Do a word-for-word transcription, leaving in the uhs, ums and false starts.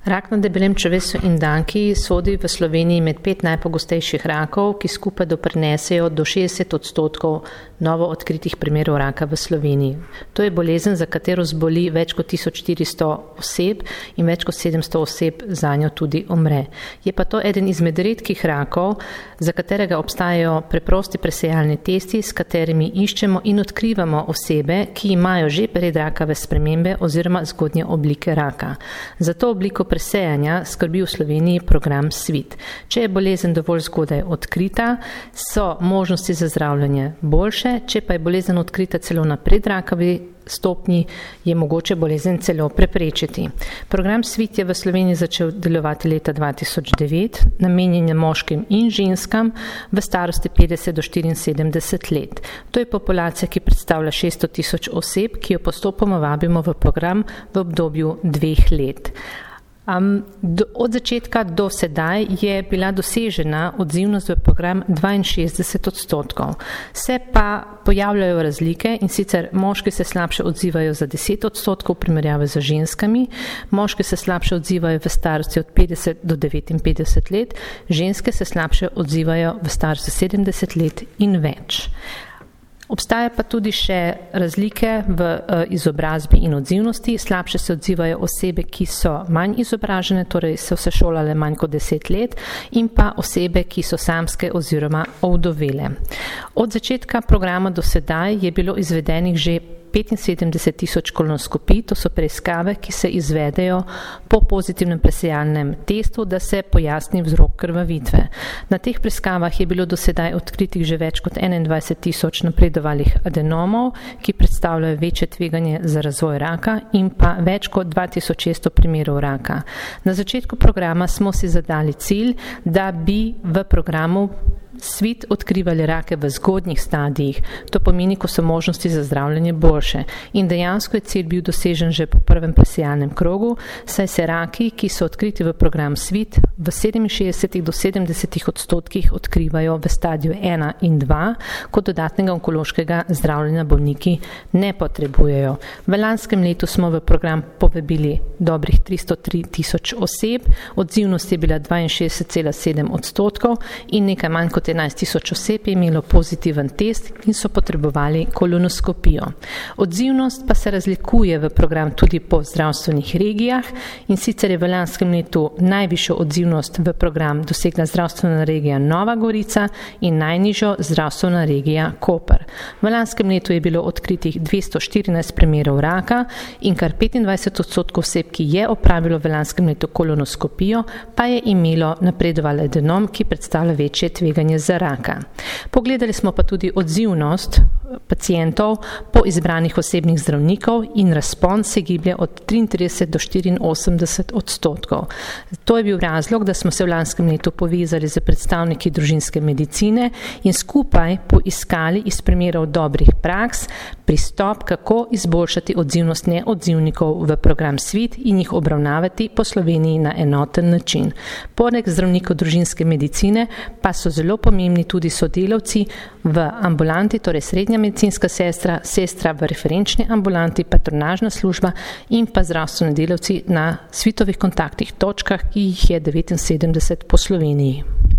Rak na debelem črevesu in danki sodi v Sloveniji med pet najpogostejših rakov, ki skupaj doprinesejo do šestdeset odstotkov novo odkritih primerov raka v Sloveniji. To je bolezen, za katero zboli več kot tisoč štiristo oseb in več kot sedemsto oseb za njo tudi umre. Je pa to eden izmed redkih rakov, za katerega obstajajo preprosti presejalni testi, s katerimi iščemo in odkrivamo osebe, ki imajo že predrakave spremembe oziroma zgodnje oblike raka. Za to obliko presejanja skrbi v Sloveniji program SVIT. Če je bolezen dovolj zgodaj odkrita, so možnosti za zdravljenje boljše, če pa je bolezen odkrita celo na predrakavi stopnji, je mogoče bolezen celo preprečiti. Program SVIT je v Sloveniji začel delovati leta dva tisoč devet, namenjen je moškim in ženskam v starosti petdeset do štiriinsedemdeset let. To je populacija, ki predstavlja šeststo tisoč oseb, ki jo postopoma vabimo v program v obdobju dveh let. Um, do, od začetka do sedaj je bila dosežena odzivnost v program dvainšestdeset odstotkov. Se pa pojavljajo razlike in sicer moški se slabše odzivajo za deset odstotkov v primerjavi z ženskami, moški se slabše odzivajo v starosti od petdeset do devetinpetdeset let, ženske se slabše odzivajo v starosti sedemdeset let in več. Obstaja pa tudi še razlike v izobrazbi in odzivnosti. Slabše se odzivajo osebe, ki so manj izobražene, torej so se šolale manj kot deset let, in pa osebe, ki so samske oziroma ovdovele. Od začetka programa do sedaj je bilo izvedenih že petinsedemdeset tisoč kolonoskopij, to so preiskave, ki se izvedejo po pozitivnem presejalnem testu, da se pojasni vzrok krvavitve. Na teh preiskavah je bilo do sedaj odkritih že več kot enaindvajset tisoč napredovalih adenomov, ki predstavljajo večje tveganje za razvoj raka, in pa več kot dva tisoč šeststo primerov raka. Na začetku programa smo si zadali cilj, da bi v programu SVIT odkrivali rake v zgodnjih stadijih, to pomeni, ko so možnosti za zdravljenje boljše. In dejansko je cilj bil dosežen že po prvem presejalnem krogu, saj se raki, ki so odkriti v program SVIT, v sedeminšestdeset do sedemdeset odstotkih odkrivajo v stadiju ena in dva, kot dodatnega onkološkega zdravljenja bolniki ne potrebujejo. V lanskem letu smo v program povabili dobrih tristo tri tisoč oseb, odzivnost je bila dvainšestdeset cela sedem odstotkov in nekaj manj kot enajst tisoč oseb je imelo pozitiven test in so potrebovali kolonoskopijo. Odzivnost pa se razlikuje v program tudi po zdravstvenih regijah, in sicer je v lanskem letu najvišjo odzivnost v program dosegla zdravstvena regija Nova Gorica in najnižjo zdravstvena regija Koper. V lanskem letu je bilo odkritih dvesto štirinajst primerov raka in kar petindvajset odstotkov oseb, ki je opravilo v lanskem letu kolonoskopijo, pa je imelo napredoval adenom, ki predstavlja večje tveganje za raka. Pogledali smo pa tudi odzivnost pacientov po izbranih osebnih zdravnikov in razpon se giblje od triintrideset do štiriinosemdeset odstotkov. To je bil razlog, da smo se v lanskem letu povezali z predstavniki družinske medicine in skupaj poiskali iz primerov dobrih praks pristop, kako izboljšati odzivnost neodzivnikov v program SVIT in jih obravnavati po Sloveniji na enoten način. Poleg zdravnikov družinske medicine pa so zelo pomembni tudi sodelavci v ambulanti, torej srednja medicinska sestra, sestra v referenčni ambulanti, patronažna služba in pa zdravstveni delavci na SVIT-ovih kontaktnih točkah, ki jih je devetinsedemdeset po Sloveniji.